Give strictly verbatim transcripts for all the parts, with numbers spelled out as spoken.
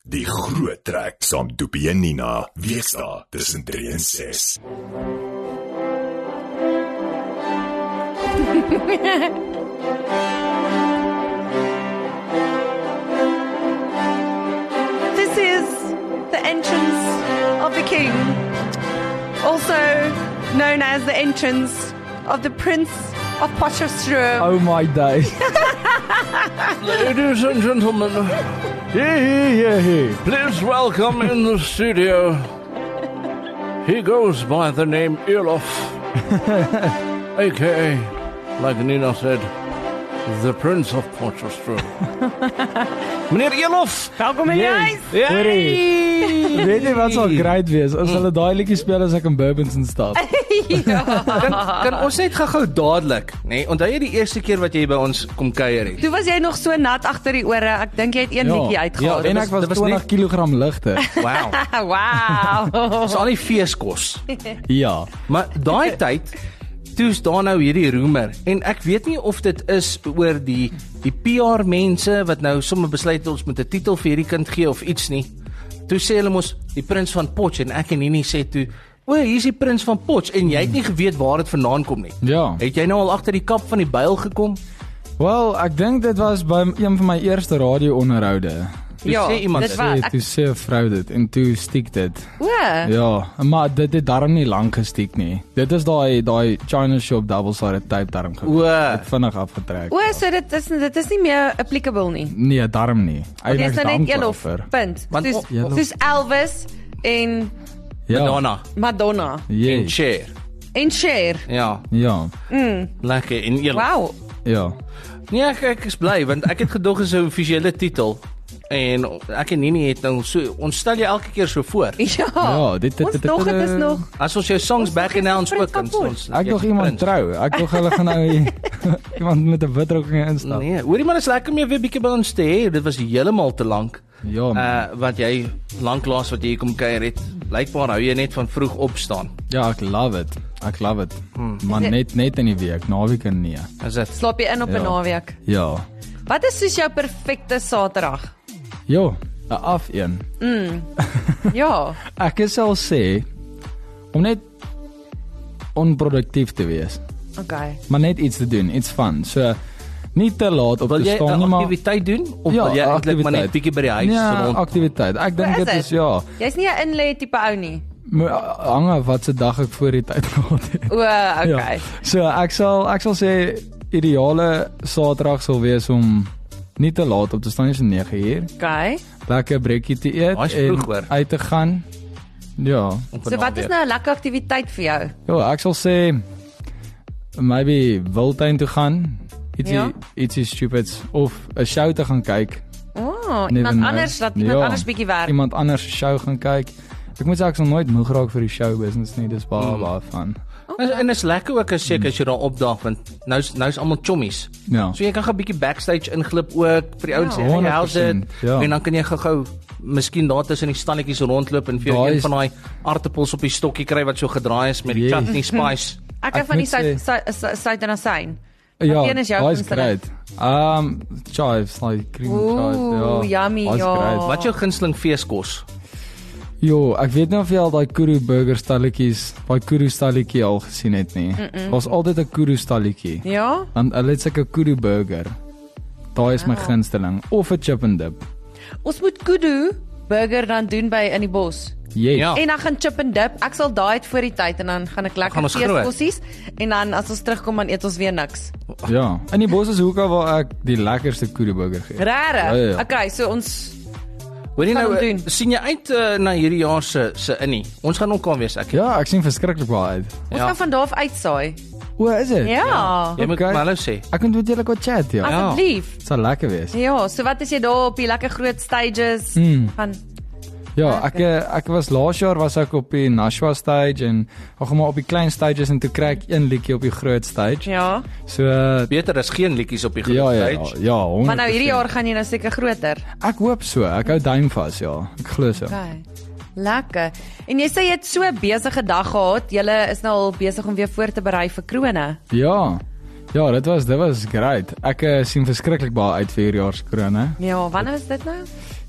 Die groot trek saam Doopie en Nina, weesdae tussen drie en ses. This is the entrance of the king, also known as the entrance of the Prince of Potchefstroom. Oh my day. Ladies and gentlemen, Hey, hey, hey, hey. please welcome in the studio. He goes by the name Earlof, aka, like Nina said, the Prince of Potchefstroom. Meneer Earlof! Welkom in die huis. Hoorie. Weet jy wat sal great wees as hulle daai liedjie speel as ek in Bourbonson stap? Kan, kan ons net gou-gou dadelik, nee, onthou jy die eerste keer wat jy by ons kom kuier het? Toe was jy nog so nat agter die ore. Ek dink jy het een liedjie uitgehaal. en ek was dit was twintig net- kilogram ligter. Wow. Wow. Dis al die feeskos. Ja. Maar daai tyd toe's daar nou hierdie roemer en ek weet nie of dit is oor die die P R mense wat nou sommer besluit ons moet 'n titel vir hierdie kind gee of iets nie. Toe sê hulle mos die prins van Potch en ek en Nini sê toe, o, hier's die prins van Potch en jy het nie geweet waar dit vandaan kom nie. Ja. Het jy nou al agter die kap van die byl gekom? Wel, ek dink dit was by een van my eerste radio-onderhoude. Toe Ja, sê iemand dit dit. was- Sê, ek- toe sê 'n vrou dit en toe stiek dit. O. Ja, maar dit het darm nie lank gestiek nie. Dit is daai daai China shop double-sided tape darm O. gewees. Het vinnig afgetrek. O, so dit is dit is nie meer applicable nie. Nee, darm nie. Dit is Eintlik nou net Elof. dankbaar. Punt. Want- Soos, Elof. soos Elvis en Ja. Madonna Madonna en Yes. Cher. en Cher. Ja, Ja. lekker en eerlik. Wow. Ja. Nee, ek, ek is bly want ek het gedog is 'n offisiële titel en ek en Nini het nou so ons stel jy elke keer so voor. Ja. Ja, dit- dit- Ons dit- dog dit- dit is nog. As ons jou songs Ons back dog in is ons Prins ook van ons Potch. ons Ek dog iemand trou. Ek dog hulle gaan nou iemand met 'n witrok instap. Nee, hoorie maar is lekker om jou weer bietjie by ons te hê. Dit was heeltemal te lank. Ja, man. Uh wat jy lanklaas wat jy hier kom kuier het. Blykbaar hou jy net van vroeg opstaan. Ja, ek love it. Ek love it. Hmm. Maar net net in die week, naweek en nee. Is dit? Slaap jy in op 'n Ja. naweek? Ja. Wat is soos jou perfekte Saterdag? Jo, 'n af een. Ja. Ek sal sê om net onproduktief te wees, Okay. maar net iets te doen, iets fun. So nie te laat op Wil te jy staan nie, 'n maar aktiwiteit doen of ja, wil jy eintlik maar aktiwiteit. net bietjie by die huis ja, rond? aktiwiteit. Ek dink Hoe is dit dit? is ja, Jy's nie 'n inlê tipe ou nie. mo- hang af wat se dag ek voor die tyd gehad het. O, okay. Ja. So ek sal ek sal sê ideale Saterdag sal wees om nie te laat op te staan, nie so nege uur. Okay. Lekker breekie te eet Daai is vroeg, en hoor. uit te gaan. Ja. Op 'n So wat is naweek? nou 'n lekker aktiwiteit vir jou? Ja, ek sal sê maybe Wildtuin toe gaan. Ietsie Ja. ietsie stupids of 'n show te gaan kyk. Oh, Never iemand know. anders laat iemand Ja. anders bietjie werk. Iemand anders se show gaan kyk. Ek moet sê ek sal nooit moeg raak vir die show business nie. Dis baie Hmm. baie fun. En, en is lekker ook as seker as jy daar opdag want nou's nou's almal chommies. Ja. So jy kan gou 'n bietjie backstage inglip ook vir die ouens Ja. sê, "Hey, how's it?" honderd persent, ja. En dan kan jy gou-gou miskien daar tussen die stalletjies rondloop en vir jou Daai een is- van daai aartappels op die stokkie kry wat so gedraai is met die Yes. chutney spice. Ek hou Ek van die moet suid suid en asyn. Ja, Wat een is jou daai is gunsteling? great. Um chives, like cream Ooh, chives. Ja. yummy, daai is ja. great. Wat jou gunsteling feeskos? Jo, ek weet nie of jy al daai Kuru burger stalletjies, daai Kuru stalletjie al gesien het nie. Daar's altyd 'n Kuru stalletjie. Ja? Want hulle het sulke Kuru burger. Daai is my Wow. gunsteling of 'n chip and dip. Ons moet kudu burger dan doen by in die bos. Yes. Ja. En dan gaan chip and dip. Ek sal daai uit voor die tyd en dan gaan ek Gaan lekker ons groot. feeskossies en dan as ons terugkom dan eet ons weer niks. Ja. In die bos is hoekom waar ek die lekkerste Kuru burger gee. Rare. Ja, ja, ja. Okay, so ons Hoor jy Gaan nou, hom eh, doen. sien jy uit uh, na hierdie jaar se se innie? Ons gaan ook kan wees ek. Ja, ek sien verskriklik baie uit. ons Ja. gaan van daar af uitsaai. O, is dit? Ja. Jy moet Okay. maar hallo sê. Ek kan met julle gou chat, ja. Ja. Asseblief. Dit sal lekker wees. Ja, so wat is jy daar op die lekker groot stages Mm. van Ja, ek eh, ek was laas jaar was ek op die Nashua stage en ag maar op die klein stages en toe kry ek een liedjie op die groot stage. ja. So uh, Beter is geen liedjies op die groot ja, ja, ja, stage. ja, honderd Maar nou hierdie persent. jaar gaan jy nou seker groter. Ek hoop so. Ek hou duim vas, ja. Ek glo so. Okay. Lekker. En jy sê jy het so 'n besige dag gehad. Julle is nou al besig om weer voor te berei vir krone. Ja. Ja, dit was dit was great. Ek uh, sien verskriklik baie uit vir hierdie jaar se krone. Ja, wanneer is dit nou?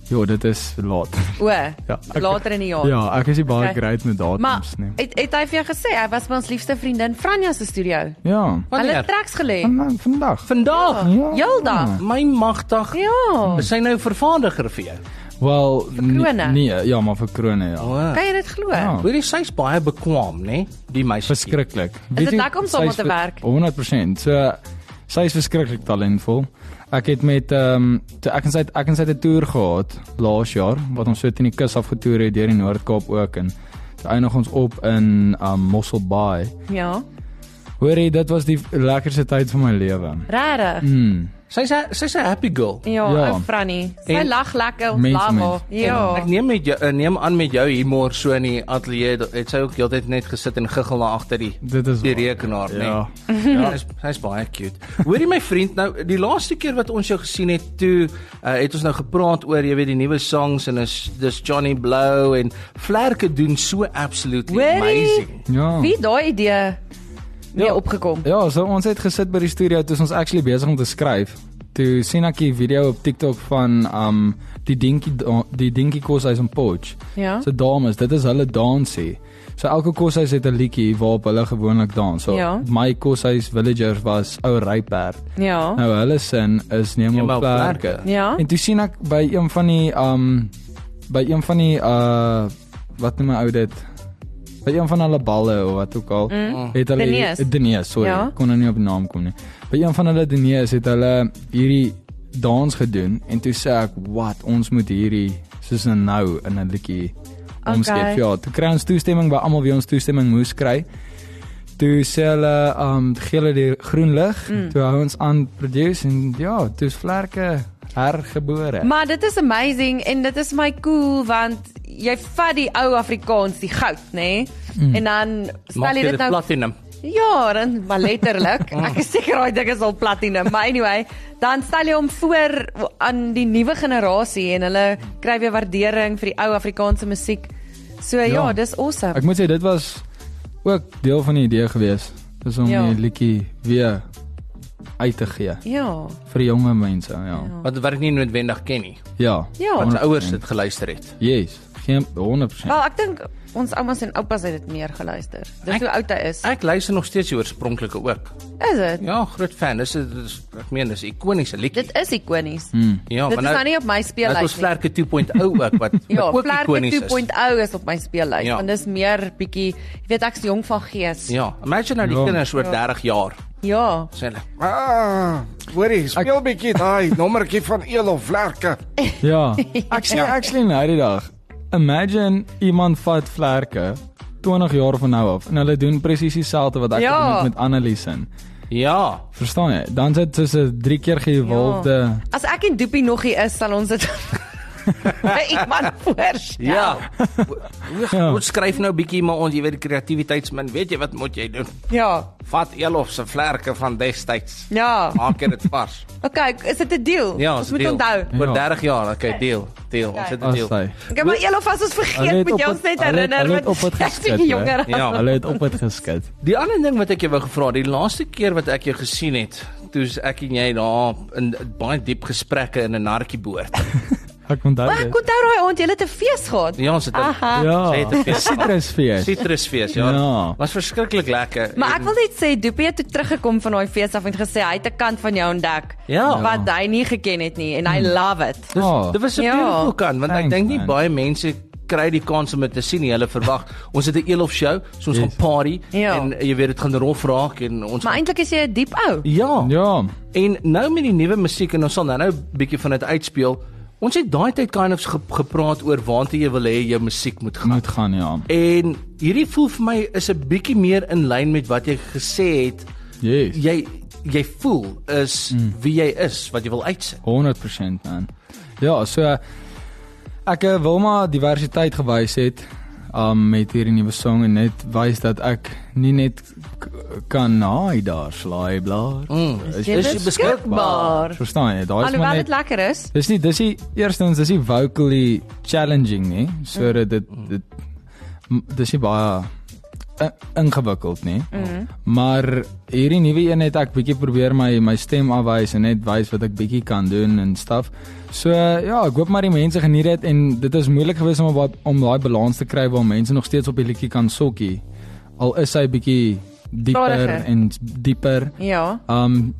Jo, dit is later. O, Ja, ek- later in die jaar. Ja, ek is nie baie Okay. great met Maar datums nie. het, het hy vir jou gesê, hy was by ons liefste vriendin Franja se studio. Ja. Hulle Wanneer? het tracks gelê. Van, vandag. Vandag. Ja. Heeldag. My magtig. Ja. Is hy nou vervaardiger vir jou? Wel, krone? nee, ja, maar vir krone, ja. O. Kan jy dit glo? Ja. Hoorie, sy's baie bekwam, né? Die meisie. Verskriklik. dit lekker om saam te werk? honderd persent. So sy is verskriklik talentvol. Ek het met ehm um, ek en sy het- ek en sy het 'n toer gehad laas jaar wat ons so teen die kus afgetoer het deur die Noord-Kaap ook en toe eindig ons op in um, Mossel Bay. Ja. Hoorie, dit was die lekkerste tyd van my lewe. Regtig? Mm. Sy's 'n sy's 'n happy girl. Ja, Ja. ou Frannie. Sy En- lag lekker, ons Mens, lag mens. haar. Ja. Ek neem met jou, uh, neem aan met jou humor so in die ateljee, dat- het sy ook heeltyd net gesit en giggel na agter die Dit is die waar. rekenaar, né? Ja. Ja, hy's hy's baie cute. Hoorie my vriend, nou die laaste keer wat ons jou gesien het, toe uh, het ons nou gepraat oor, jy weet, die nuwe songs en is dis Johnny Blow en Vlerke doen so absolutely Hoorie. amazing. Ja. Wie het daai idee mee Ja. opgekom? Ja, so ons het gesit by die studio toe ons actually besig om te skryf. Toe sien ek 'n video op TikTok van um die dinkie die dinkie koshuis in Potch. Ja. So dames, dit is hulle dansie. So elke koshuis het 'n liedjie waarop hulle gewoonlik dans. So Ja. my koshuis villagers was ou ryperd. Ja. Nou hulle sin is neem Neem op op vlerke. vlerke. Ja. En toe sien ek by een van die um by een van die uh wat noem my ou dit? By een van hulle balle of wat ook al. Mm. Het hulle Dinees. Dinees, sorry. Ja. Ek kon nou nie op die naam kom nie. By een van hulle Dinees het hulle hierdie dans gedoen en toe sê ek, "Wat, ons moet hierdie soos nou nou in 'n liedjie omskep." Okay. Ja, toe kry ons toestemming by almal wie ons toestemming moes kry. Toe sê hulle, um gee hulle die groen lig, Mm. toe hou ons aan produce en ja, toe is Vlerke hergebore. Maar dit is amazing en dit is my cool want jy vat die ou Afrikaans, die goud, nê? Nee? Mm. En dan stel Maak jy jy dit dit nou platinum. Ja, dan maar letterlik. Ek is seker daai ding is al platinum, maar anyway, dan stel jy hom voor aan die nuwe generasie en hulle kry weer waardering vir die ou Afrikaanse musiek. So ja, ja Ja. dis awesome. Ek moet sê dit was ook deel van die idee gewees. Dis om Ja. die liedjie weer uit te gee Ja. vir jonge mense, ja. Ja. Wat wat ek nie noodwendig ken nie. Ja. Ja. Wat se honderd ouers persent. dit geluister het. Yes, geen honderd persent. Wel, ek dink ons oumas en oupas het dit meer geluister. Dis Ek- hoe oud hy is. Ek luister nog steeds die oorspronklike ook. Is dit? Ja, groot fan. Dis dis ek meen dis 'n ikoniese liedjie. Dit is ikonies. Mm. Ja, Dit maar is nou nie op my Dit speellys was nie. Vlerke twee punt nul ook wat Ja, wat ook Vlerke ikonies twee is. punt nul is op my speellys, Ja. want dis meer bietjie, jy weet ek's jong van gees. Ja, imagine nou die Ja. kinders oor Ja. dertig jaar. Ja. Sê hulle, Ah, hoorie, speel bietjie daai nommertjie van Elof Vlerke. Ja. Ek sê actually nou die dag. Imagine iemand vat Vlerke twintig jaar van nou af en hulle doen presies dieselfde wat ek Ja. gedoen het met Annelies in. ja, Verstaan jy? Dan sit soos 'n drie keer geëvolvede Ja. As ek en Doopie nog hier is, sal ons dit by iemand voorstel. ja. Ja. Ons skryf nou bietjie maar ons, jy weet die kreatiwiteitsmin, weet jy wat moet jy doen? Ja. Vat Elof se Vlerke van destyds. Ja. Maak dit vars. Okay, is dit 'n deal? Ja, ons is moet deal. onthou. Oor Ja. dertig jaar, okay, deel, deel. Ons het 'n as deel. hy. Okay, maar Elof, as ons Hulle vergeet, het moet op jy het- ons net hulle het- herinner hulle het want op het ek is geskit, bietjie hè? jonger. Ja. Hulle het op het geskit. Die ander ding wat ek jou wou gevra, die laaste keer wat ek jou gesien het, toe's ek en jy daar in baie diep gesprekke in 'n narkieboord. Ek onthou Maar ek dit. onthou daai aand jy het 'n fees gehad. Ja, ons het 'n Aha. Ja. Sy het 'n fees. Citrusfees. Sitrusfees, ja. Ja. Was verskriklik lekker. Maar ek En- wil net sê Doopie het toe teruggekom van daai fees af en gesê hy het 'n kant van jou ontdek Ja. wat hy nie geken het nie en hy love it. Dis, Oh. dit was 'n Ja. beautiful kan, want ek Thanks, dink nie man. baie mense kry die kans om dit te sien nie. Hulle verwag ons het 'n Elof show, so ons Yes. gaan party Ja. en jy weet dit gaan rof raak en ons Maar gaan, eintlik is jy 'n diep ou. ja. Ja. En nou met die nuwe musiek en ons sal nou nou 'n bietjie van dit uitspeel. Ons het daai tyd kind of ge gepraat oor waantoe jy wil hê jou musiek moet gaan. Moet gaan ja. En hierdie voel vir my is 'n bietjie meer in lyn met wat jy gesê het. Yes. Jy jy voel is mm. wie jy is, wat jy wil uitsit. honderd persent man. Ja, so ek eh, wil maar diversiteit gewys het um met hierdie nuwe song en net wys dat ek nie net k- kan naai daar slaai blaar. Mm. Is Jy is is beskikbaar. beskikbaar. Verstaan jy? Daai is maar Alhoewel net dit lekker is. Dis nie dis nie eerstens dis nie vocally challenging nie, sodat dit dit m- dis nie baie uh, ingewikkeld nie. Mm. Maar hierdie nuwe een het ek bietjie probeer my my stem afwys en net wys wat ek bietjie kan doen en stuff. So uh, ja, ek hoop maar die mense geniet dit en dit is moeilik geweest om om daai balans te kry waar mense nog steeds op die liedjie kan sokkie. Al is hy bietjie dieper Stadiger. en dieper. Ja. Um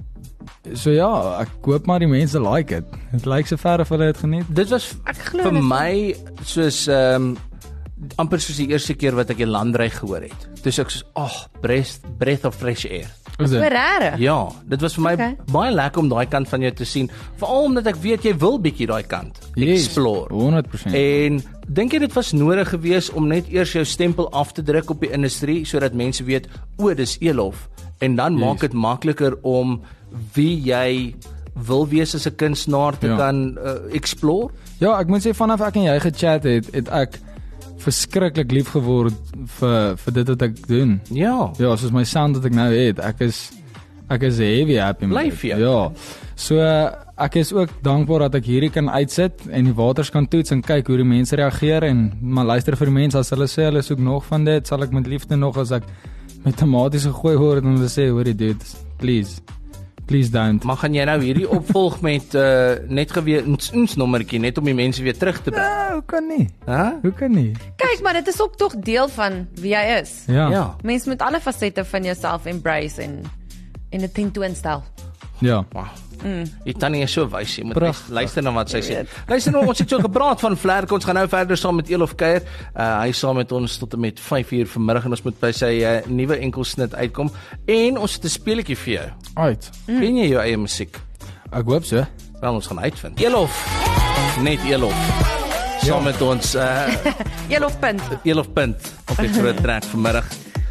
so ja, ek hoop maar die mense like dit. Dit lyk so ver of hulle dit geniet. Dit was Ek glo vir dit. my soos ehm um, amper soos die eerste keer wat ek 'n landry gehoor het. Dis ek soos, ag, oh, breath breath of fresh air. Is So dit? rare. Ja, dit was vir my Okay. baie lekker om daai kant van jou te sien, veral omdat ek weet jy wil bietjie daai kant Yes, explore. honderd persent. En dink jy dit was nodig geweest om net eers jou stempel af te druk op die industrie sodat mense weet, o, dis Elof, en dan Yes. maak dit makliker om wie jy wil wees as 'n kunstenaar te Ja. kan uh, explore? Ja, ek moet sê vanaf ek en jy gechat het, het ek verskriklik lief geword vir vir dit wat ek doen. Ja. Ja, soos my sound wat ek nou het, ek is ek is heavy happy met Bly dit. vir jou. Ja. So uh, ek is ook dankbaar dat ek hierdie kan uitsit en die waters kan toets en kyk hoe die mense reageer en maar luister vir die mense as hulle sê hulle soek nog van dit, sal ek met liefde nog as ek met tomaties gegooi word en hulle sê, hoorie dude, please. Please don't. Maar gaan jy nou hierdie opvolg met uh, net geweer ons, ons nommertjie net om die mense weer terug te bring? Ah, hoe kan nie? Hæ? Hoe kan nie? Kyk, maar dit is ook tog deel van wie jy is. Ja. Ja. Mens moet alle fasette van jouself embrace en en dit tentoonstel. Ja. Wow. Mm. Die tannie is so wys, jy moet Pragtig. luister na wat sy sê. Luister nou, ons het so gepraat van Vlerk, ons gaan nou verder saam met Elof kuier. Uh, hy is saam met ons tot en met vyf uur vanmiddag en ons moet by sy uh, nuwe enkelsnit uitkom en ons het 'n speletjie vir jou. Uit. Mm. Ken jy jou eie musiek? Ek hoop so. Wel, ons gaan uitvind. Elof. Net Elof. Saam met ons uh, Elof punt. Elof punt op die groot trek vanmiddag.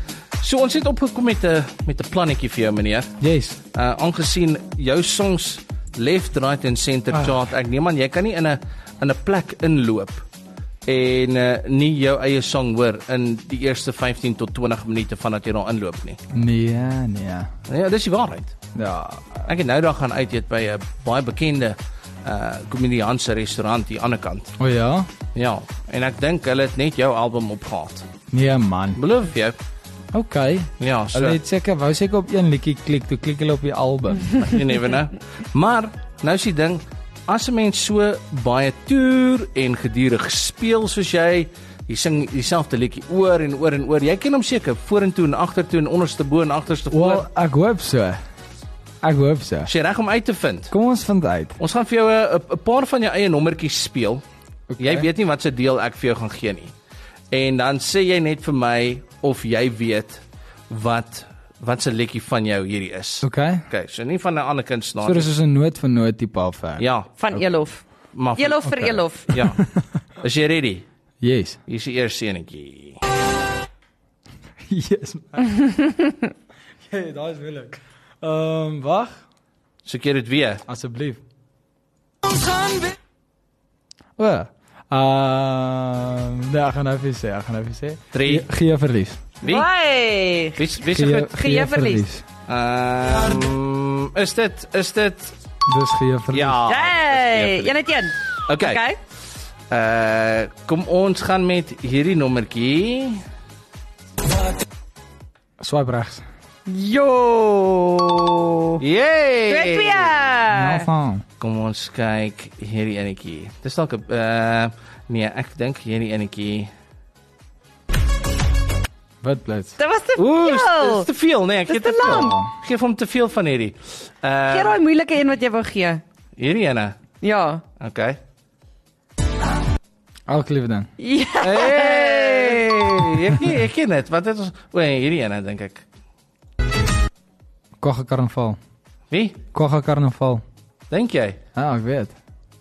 So ons het opgekom met 'n met 'n plannetjie vir jou meneer. Yes. Uh aangesien jou songs left, right en center Ah. chart, ek neem aan jy kan nie in 'n in 'n plek inloop en uh, nie jou eie song hoor in die eerste vyftien tot twintig minute vandat jy daar inloop nie. Nee, nee. Ja, dis die waarheid. Ja. Ek het nou daar gaan uit eet by 'n baie bekende uh komedianse restaurant hier aan die ander kant. O ja. Ja, en ek dink hulle het net jou album opgehaal. Nee man. Beloof vir jou. Okay. Ja, so Hulle het seker wou seker op een liedjie klik, toe klik hulle op die album. you never know. Maar nou is die ding, as 'n mens so baie toer en gedurig speel soos jy, jy sing dieselfde liedjie oor en oor en oor. Jy ken hom seker vorentoe en agtertoe en onderste bo en agterste voor. Wel, ek hoop so. Ek hoop so. Is jy reg om uit te vind? Kom ons vind uit. Ons gaan vir jou 'n 'n paar van jou eie nommertjies speel. Okay. Jy weet nie wat se deel ek vir jou gaan gee nie. En dan sê jy net vir my of jy weet wat wat se liedjie van jou hierdie is. Okay. Okay, so nie van 'n ander kunstenaar. So dis is 'n noot vir noot tipe afwerk. Ja, Van Elof. maar Elof vir Okay. Elof. Ja. Is jy ready? Yes. Hier is die eerste enetjie. Yes. Hey, daai is moeilik. Ehm, um, wag, So keer dit weer. asseblief. O. Ehm, nee, ek gaan nou vir sê, ek gaan nou vir sê. Drie. Ge- Gee verlies. Wie? Hey. Wie wie se Gee, goed? Gee verlies. Ehm is dit is dit Dis gee verlies. ja. Hey, dis een het een. Okay. Okay. Uh kom ons gaan met hierdie nommertjie. Swipe regs. Jo. Yay! Twee twee. Nou van. Kom ons kyk hierdie enetjie. Dis dalk 'n uh nee, ek dink hierdie enetjie. Wat blits? Dit was te Ooh, dis veel. te veel, nee, ek Dis gee te te veel. lang. Geef hom te veel van hierdie. Uh Gee daai moeilike een wat jy wou gee. hierdie ene. Ja. Okay. Elke liewe ding. Ja. Hey! Ek ken ek ken dit. Wat het ons o, nee, hierdie ene dink ek. Kogge karnaval. Wie? Kogge karnaval. Dink jy? Ja, ek weet.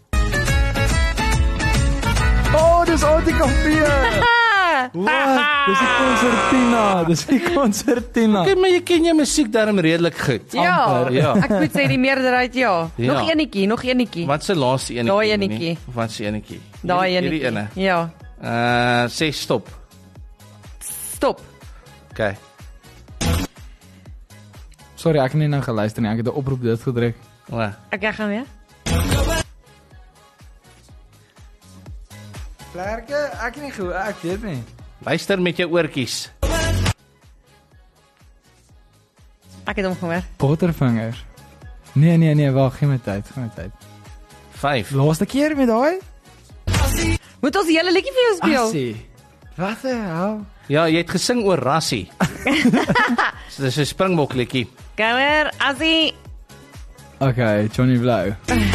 Oh, dis Antikafee. Wat? Dis die konsertina. Dis die konsertina. Kyk, maar jy ken jou musiek darm redelik goed. Ja. Amper, ja. Ek moet sê die meerderheid ja. Ja. Nog eenetjie, nog eenetjie. Wat se laaste enetjie? Daai Minnie? enetjie. Wat se enetjie? Daai Hierdie- Hierdie eenetjie. ene. Ja. Uh sê stop. Stop. Okay. Sorry, ek het nie nou geluister nie. Ek het 'n oproep dit gedruk. O. Ek ek gaan weer. Vlerke, ek nie goed, ek weet nie. Luister met jou oortjies. Ek het hom gehoor. Bottervinger. Nee, nee, nee, wag, gee my tyd, gee my tyd. vyf. Laaste keer met daai? Moet ons die hele liedjie vir jou speel? Assie. Wat die hel? Ja, jy het gesing oor rassie. So dis 'n Springbok liedjie. Kommer, Assie. Okay, Johnny Blou.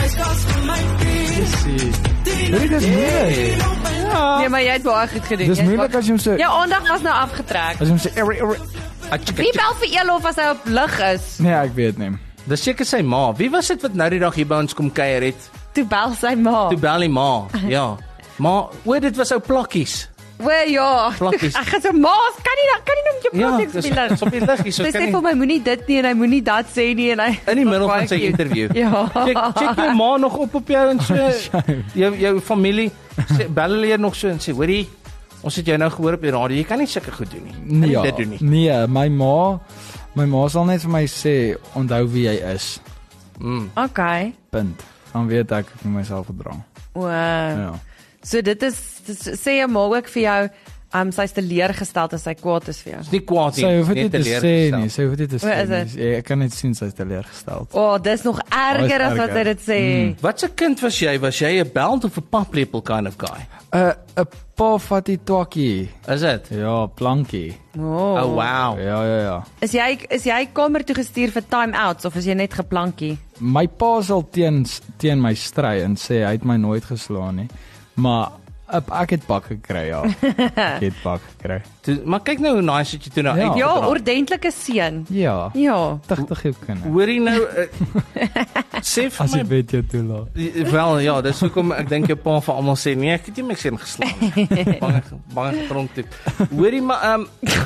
Jessie. Dit is moeilik. Nee, maar jy het baie goed gedoen. Dis Jy het moeilik baie- as jy hom so... Jou aandag was nou afgetrek. As jy hom so... every- every- Wie bel vir Elof as hy op lig is? Nee, ek weet nie. Dis seker sy ma. Wie was dit wat nou die dag hier by ons kom kuier het? Toe bel sy ma. Toe bel die ma. Ja. Maar o, dit was ou plakkies. O ja. Plakkies. Ek gaan so maas, kan nie kan nie met jou Ja, plakkies dis speel. dis op die lig hier so Sy kan sê nie. vir my moenie dit nie en hy moenie dat sê nie en hy In die middel van Baie sy cute. interview. Ja. Check check jou ma nog op op jou en so jou jou familie sê bel hulle hier nog so en sê hoorie ons het jou nou gehoor op die radio. Jy kan nie sulke goed doen nie. Kan nie Nee, dit doen nie. nee, my ma, my ma sal net vir my sê, onthou wie jy is. Mm. Okay. Punt. Dan weet ek ek moet myself verdra. O. Ja. So dit is dis, sê jy maar ook vir jou, um, sy's teleurgesteld as sy kwaad is vir jou. Dis nie kwaad nie. Sy hoef dit net nie te sê teleurgestel. nie, sy hoef dit te O, sê is nie. dit? Ja, ek kan net sien sy is teleurgesteld. O, oh, dis nog erger Oh, as is wat sy erger. dit sê. Wat 'n kind was jy? Was jy 'n belt of 'n paplepel kind of guy? 'n 'n poffatty twakkie. Is dit? Ja, plankie. Oh. Oh wow. Ja, ja, ja. Is jy is jy kamer toe gestuur vir time-outs of is jy net geplankie? My pa sal teen teen my stry en sê hy het my nooit geslaan nie. Maar ek, ek het pak gekry, ja. Ek het pak gekry. Toe, maar kyk nou hoe nice het jy toe nou Ja. uit. Ja, ordentlike seun. Ja. Ja. Tigtig jou kinders. Hoorie nou uh, sê vir As jy my weet jy toelaat. wel ja, dis hoekom ek dink jou pa vir almal sê nee, ek het nie my seun geslaan nie. Bang bang getronk toe. Hoorie maar ehm um,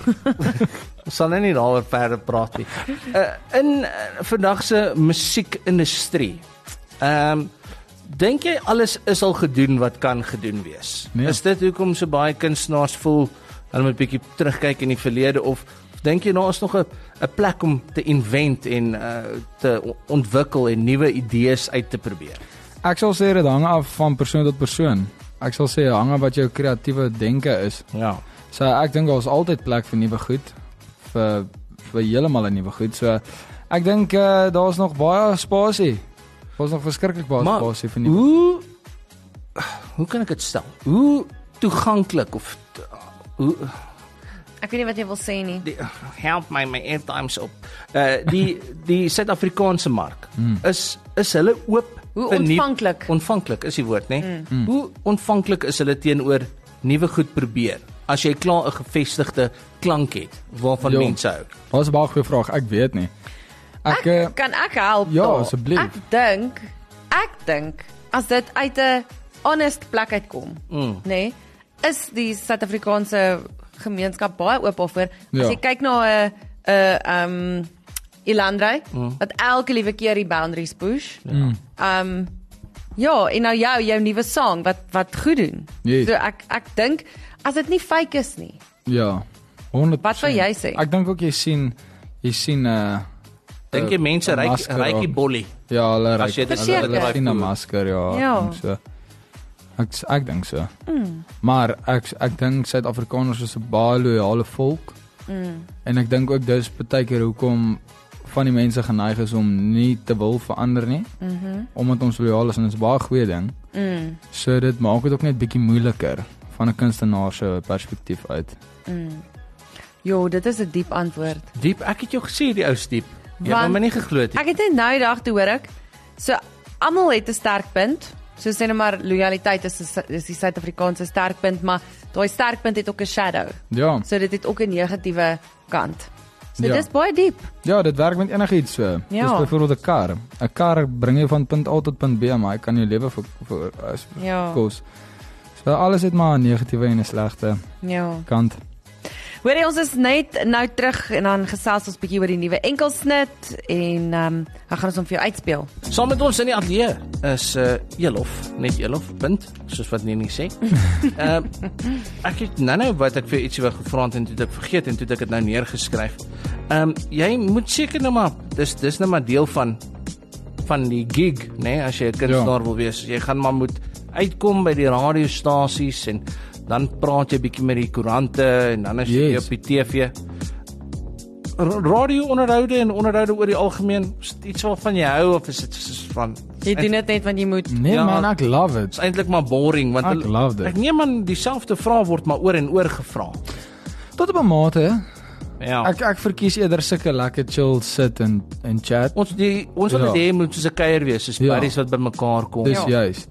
ons sal nou nie daaroor verder praat nie. Uh, in uh, vandag se musiekindustrie. Ehm um, dink jy alles is al gedoen wat kan gedoen wees? Nee. Is dit hoekom so baie kunstenaars voel hulle moet 'n bietjie terugkyk in die verlede of, of dink jy daar is nog 'n 'n plek om te invent en uh, te o- ontwikkel en nuwe idees uit te probeer? Ek sal sê dit hang af van persoon tot persoon. Ek sal sê hang af wat jou kreatiewe denke is. Ja. So ek dink daar's altyd plek vir nuwe goed, vir vir heeltemal 'n nuwe goed. So ek dink uh, daar's nog baie spasie. Daar's nog verskriklik baie Maar spasie vir nuwe. Hoe hoe kan ek dit stel? Hoe toeganklik of t- hoe Ek weet nie wat jy wil sê nie. die, help my my airtimes op. Uh die die Suid-Afrikaanse mark Hmm. is is hulle oop Hoe vir nie- ontvanklik? Ontvanklik is die woord, né? Nee? Hoe ontvanklik is hulle teenoor nuwe goed probeer? As jy klaar 'n gevestigde klank het waarvan Jo. mense hou. Daar's 'n baie goeie vraag. Ek weet nie. Ek, Ek uh, kan ek help? ja, daar? asseblief. Ek dink ek dink as dit uit 'n honest plek uitkom, Mm. nê, nee, is die Suid-Afrikaanse gemeenskap baie oop daarvoor. Ja. As jy kyk na 'n 'n um Ilandrey Mm. wat elke liewe keer die boundaries push. mm, Um ja, en nou jou jou nuwe song wat wat goed doen. Yes. So ek ek dink as dit nie fake is nie. ja, honderd persent. Wat wil jy sê? Ek dink ook jy sien jy sien 'n uh, Dink jy mense een ryk masker rykie op. bollie? Ja, hulle As ryk. jy dit- Hulle, hulle Verseker. sien 'n masker, ja. Ja. en So. Ek ek dink so. Mm. Maar ek ek dink Suid-Afrikaners is 'n baie loyale volk. Mm. En ek dink ook dis baie keer hoekom van die mense geneig is om nie te wil verander nie. Mhm. Omdat ons loyaal is en dit is 'n baie goeie ding. Mm. So dit maak dit ook net bietjie moeiliker van 'n kunstenaar se perspektief uit. Mm. Jo, dit is 'n diep antwoord. Diep, ek het jou gesê die ou diep. Jy het Want- my nie geglo nie. Ek het net nou die dag toe hoor ek. So almal het 'n sterk punt. So sê net maar lojaliteit is is die Suid-Afrikaanse sterkpunt, maar daai sterkpunt het ook 'n shadow. Ja. So dit het ook 'n negatiewe kant. So Ja. dis baie diep. Ja, dit werk met enigiets so. Ja. Dis byvoorbeeld 'n kar. 'n Kar bring jou van punt A tot punt B, maar hy kan jou lewe vir vir as Ja. kos. So alles het maar 'n negatiewe en 'n slegte Ja. kant. Hoorie, ons is net nou terug en dan gesels ons bietjie oor die nuwe enkelsnit en ehm um, dan gaan ons hom vir jou uitspeel. Saam met ons in die ateljee is uh, Elof, net Elof, punt, soos wat Nenie sê. Ehm uh, ek het nou-nou wat ek vir ietsie wou gevra het en toe het ek vergeet en toe het ek dit nou neergeskryf. Ehm um, jy moet seker nou maar dis dis nou maar deel van van die gig, né, nee, as jy 'n kunstenaar Ja. wil wees. Jy gaan maar moet uitkom by die radiostasies en dan praat jy bietjie met die koerante en dan is jy Yes. op die T V. radio-onderhoude en onderhoude oor die algemeen, is dit iets waarvan jy hou of is dit soos van Jy doen dit net want jy moet. Nee Ja. man, ek love it. is eintlik maar boring want Ek hulle- love dit. ek neem aan dieselfde vrae word maar oor en oor gevra. Tot op 'n mate. Ja. Ek ek verkies eerder sulke lekker chill sit en en chat. Ons die ons wil Ja. dit hê moet soos 'n kuier wees, soos Ja. buddies wat bymekaar kom. Dis Ja. juist.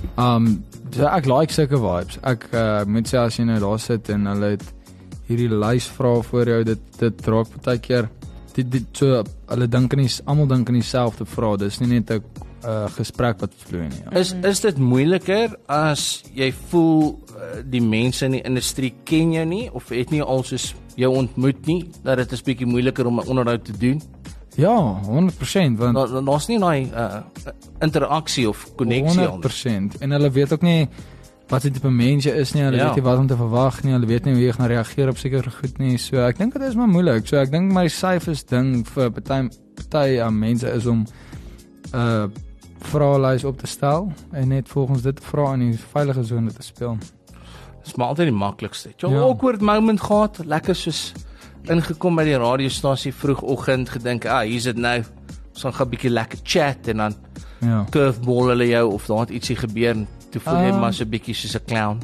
Um so ek like sulke vibes. Ek uh, moet sê as jy nou daar sit en hulle het hierdie lys vra voor jou, dit dit raak baie keer dit dit so hulle dink in die almal dink in dieselfde vrae. Dis nie net 'n uh, gesprek wat vloei nie. Ja. Is is dit moeiliker as jy voel uh, die mense in die industrie ken jou nie of het nie al soos jou ontmoet nie, dat dit is bietjie moeiliker om 'n onderhoud te doen? Ja, honderd persent want Daar daar's nie daai uh, interaksie of koneksie al. honderd persent en hulle weet ook nie wat dit tipe mense is nie. Hulle Ja. weet nie wat om te verwag nie. Hulle weet nie hoe jy gaan reageer op sekere goed nie. So ek dink dit is maar moeilik. So ek dink my syfers ding vir party party uh, mense is om 'n uh, vraelys op te stel en net volgens dit vra in die veilige sone te speel. Dis maar altyd die maklikste. Jy 'n Ja. awkward moment gehad, lekker soos ingekom by die radiostasie vroegoggend gedink, ah, hier's dit nou. Ons gaan 'n bietjie lekker chat en dan Ja. curveball hulle jou of daar het ietsie gebeur en toe voel jy Ah. maar so 'n bietjie soos 'n clown.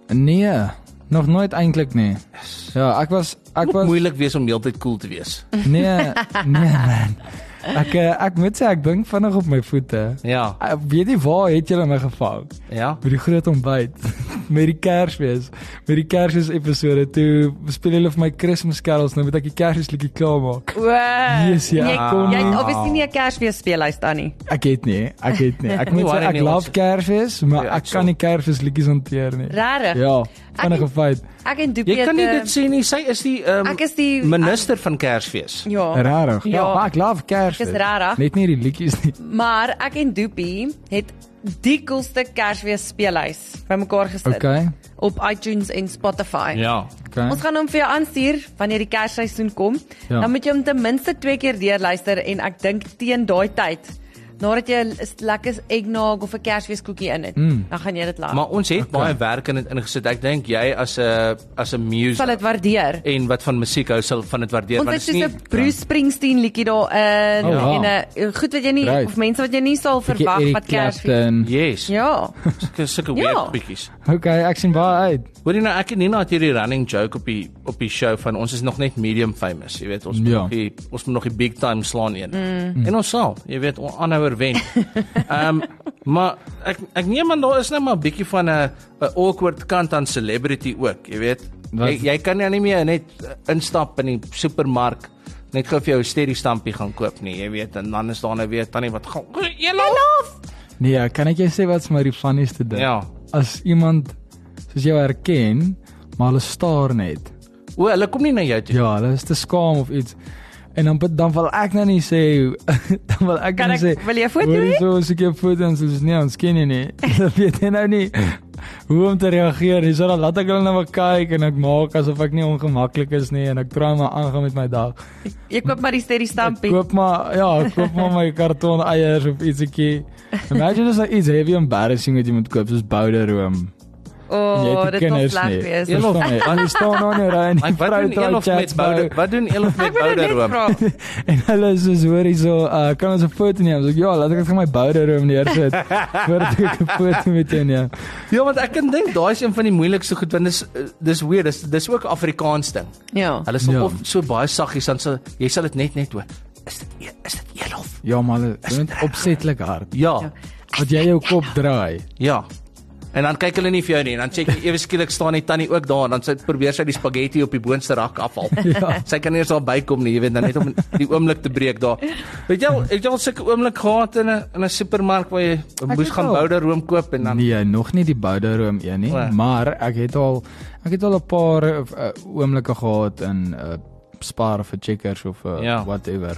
Nee, nog nooit eintlik nie. Ja, ek was ek Moet was moeilik wees om heeltyd cool te wees. nee, nee man. Ek uh, ek moet sê ek dink vinnig op my voete. Ja, Ek weet nie waar het julle my gevang? ja. Met die groot ontbyt. Met die Kersfees. Met die Kersfees episode toe speel hulle vir my Christmas carols, nou moet ek die Kersfeesliedjie klaarmaak. O. Yes, ja. Jy, Kon jy het nie. obviously nie 'n Kersfees speellys dan nie. Ek het nie, ek het nie. Ek Nie moet sê worry ek nie, love ons- Kersfees, maar Ja, ek ek kan nie Kersfeesliedjies hanteer nie. Regtig? Ja, vinnige Ek- feit. Ek en Jy Doopie kan nie het, dit sê nie. Sy is die um, Ek is die minister van Kersfees. Ja. Rarig. Ja, Ja. maar ek love Kersfees. Dis rarig. Net nie die liedjies nie. Maar ek en Doopie het die coolste Kersfees speellys bymekaar gesit Okay. op iTunes en Spotify. Ja. Okay. Ons gaan hom vir jou aanstuur wanneer die Kersseisoen kom. Ja. Dan moet jy hom ten minste twee keer deurluister en ek dink teen daai tyd nadat jy 'n lekker eggnog of 'n Kersfeeskoekie in het, Mm. dan gaan jy dit laat. Maar ons het Okay. baie werk in dit ingesit. Ek dink jy as 'n as 'n muse sal dit waardeer. en wat van musiek hou sal van dit waardeer. Ons want het dit is soos 'n Bruce Springsteen liedjie daarin Oh, wow. en 'n goed wat jy nie Right. of mense wat jy nie sal Bietjie verwag Eric wat Kersfees. Clapton. Yes. Ja. Sulke sulke Ja. weird bietjies. Okay, ek sien baie uit. Hoor jy nou ek en Nina het hierdie running joke op die op die show van ons is nog net medium famous, jy weet, ons moet Ja. nog die ons moet nog die big time slaan een. Mm. En ons sal, jy weet, on- aanhouer wen. Ehm um, maar ek ek neem aan daar is nou maar 'n bietjie van 'n 'n awkward kant aan celebrity ook, jy weet. Wat? Jy jy kan nou nie meer net uh, instap in die supermark net gou vir jou 'n steady stampie gaan koop nie, jy weet, en dan is daar nou weer tannie wat gaan Elof. Nee, kan ek jou sê wat's my die funnieste ding? Ja. As iemand soos jou herken, maar hulle staar net. O, hulle kom nie na jou toe. Ja, hulle is te skaam of iets. En dan dan wil ek nou nie sê dan wil ek Kan nou ek- sê wil jy 'n foto hoor hê? So as ek 'n foto en soos nee, ons ken jy nie. Dan weet jy nou nie hoe om te reageer. Dis so dan laat ek hulle nou maar kyk en ek maak asof ek nie ongemaklik is nie en ek probeer maar aangaan met my dag. Jy koop maar die steady Ek stampie. koop maar ja, ek koop maar my karton eiers of ietsiekie. Imagine as ek iets heavy embarrassing wat jy moet koop soos bouderoom. O, oh, dit sal kinders sleg nie. wees. Verstaan jy? En jy staan nou nie ry en die Wat vrou doen draai Elof met chats boude? by. Wat doen Elof met Ek wil dit net bouderoom? vra. En hulle is soos hoorie so, uh, kan ons 'n foto neem? So ek, ja, laat ek dit vir my bouderoom neersit. Voordat ek 'n foto met jou neem. Ja, want ek kan dink daai is een van die moeilikste goed want dis uh, dis weird, dis dis ook Afrikaans ding. Ja. Hulle sal Ja. of so baie saggies dan sal jy sal dit net net hoor. Is dit e- is dit Elof? Ja, maar hulle doen dit opsetlik hard. Ja. Dat jy jou kop draai. Ja. En dan kyk hulle nie vir jou nie en dan sê jy ewe skielik staan die tannie ook daar en dan sy probeer sy die spaghetti op die boonste rak afhaal. Ja. Sy kan nie eens daar bykom nie, jy weet, dan net om die oomblik te breek daar. Weet jy al, het jy al sulke oomblik gehad in 'n in 'n supermark waar jy Ek moes het gaan al. bouderoom koop en dan Nee, nog nie die bouderoom een nie, O. maar ek het al ek het al 'n paar uh, oomblikke gehad in 'n uh, Spar of 'n Checkers of uh, Ja. whatever.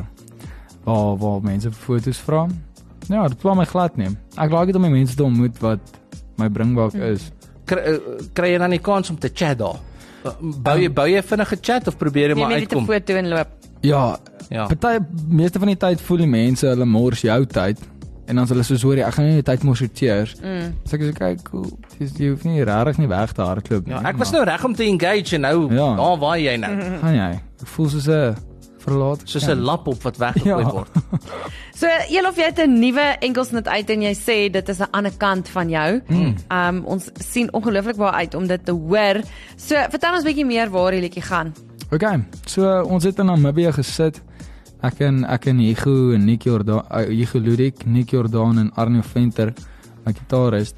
Waar waar mense foto's vra. Ja, dit pla my glad nie. Ek like dit om die mense te ontmoet wat my bringbak is. kry, uh, kry jy dan die kans om te chat daar. Uh, Bou jy bou jy vinnige chat of probeer jy Jy maar moet net 'n uitkom? foto en loop. Ja, Ja. party meeste van die tyd voel die mense hulle mors jou tyd en dan is hulle soos hoor jy ek gaan nie die tyd morsorteer. Mm. So ek sê kyk, cool, dis jy hoef nie regtig nie weg te hardloop nie. Ja, ek was maar nou reg om te engage en nou Ja. daar waar jy nou. gaan jy. Ek voel soos 'n verlaat. Soos 'n lap op wat weggegooi Ja. word. So, Elof, jy het 'n nuwe enkelsnit uit en jy sê dit is 'n ander kant van jou. Mm. Um ons sien ongelooflik baie uit om dit te hoor. So, vertel ons bietjie meer waar die liedjie gaan. Okay, so ons het in Namibië gesit. Ek en ek en Hugo en Nick Jordan, uh, Hugo Ludik, Nick Jordan en Arno Venter, my gitarist.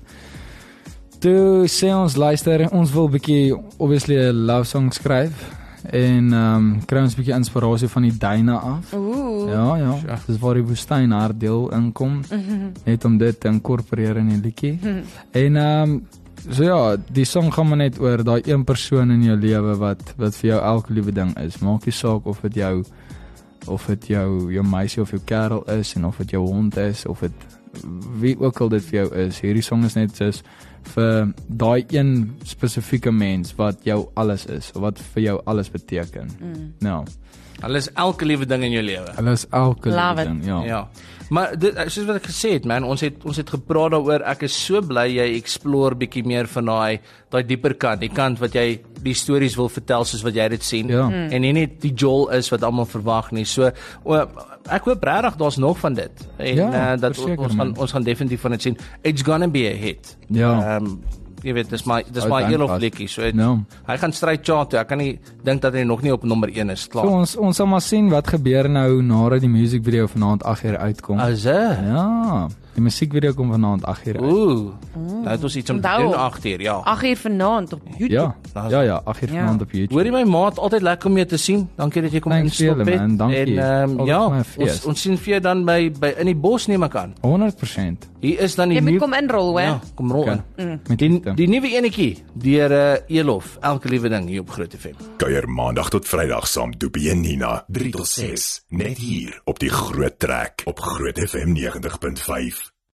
Toe sê ons luister, ons wil bietjie obviously 'n love song skryf en ehm um, kry ons bietjie inspirasie van die duine af. Ooh. Ja, ja. Dis waar die woestyn haar deel inkom. Mm-hmm. Net om dit te inkorporeer in die liedjie. Mm-hmm. En ehm um, so ja, die song gaan maar net oor daai een persoon in jou lewe wat wat vir jou elke liewe ding is. Maak nie saak of dit jou of dit jou jou meisie of jou kerel is en of dit jou hond is of dit wie ook al dit vir jou is. Hierdie song is net soos vir daai een spesifieke mens wat jou alles is, wat vir jou alles beteken. Mm. Nou, Hulle is elke liewe ding in jou lewe. hulle is elke Love liewe ding, ja. Ja. Maar dit soos wat ek gesê het, man, ons het ons het gepraat daaroor. Ek is so bly jy explore bietjie meer van daai daai dieper kant, die kant wat jy die stories wil vertel soos wat jy dit sien. Ja. En nie net die Joel is wat almal verwag nie. So o, ek hoop regtig daar's nog van dit. En Ja, uh, dat verseker, ons gaan man. ons gaan definitief van dit sien. It's gonna be a hit. Ja. Ehm um, jy weet, dis my dis Ou my dank Elof vas. liedjie. So het, Ja. hy gaan stryd chart toe. Ek kan nie dink dat hy nog nie op nommer een is klaar. So ons ons sal maar sien wat gebeur nou nadat die musiekvideo vanaand agt uur uitkom. As hy Ja, die musiekvideo kom vanaand agt uur uit. Ooh. Nou het ons iets om te Onthou. doen agter, ja. agt uur vanaand op YouTube. Ja, ja, ja, agt uur Ja. vanaand op YouTube. Hoorie my maat, altyd lekker om jou te sien. Dankie dat jy kom Thanks instop julle, het. man. Dankie. En ehm um, Altyd ja, my ons fees. ons sien vir jou dan by by in die bos neem ek aan. honderd persent. Hier is dan die Jy moet nuwe kom inrol, hoor. Ja, kom rol in. Okay. Met Die liefde. die nuwe enetjie deur uh, Elof, elke liewe ding hier op Groot F M. Kuier maandag tot Vrydag saam Doopie en Nina, drie tot ses, net hier op die Groot Trek op Groot F M negentig punt vyf.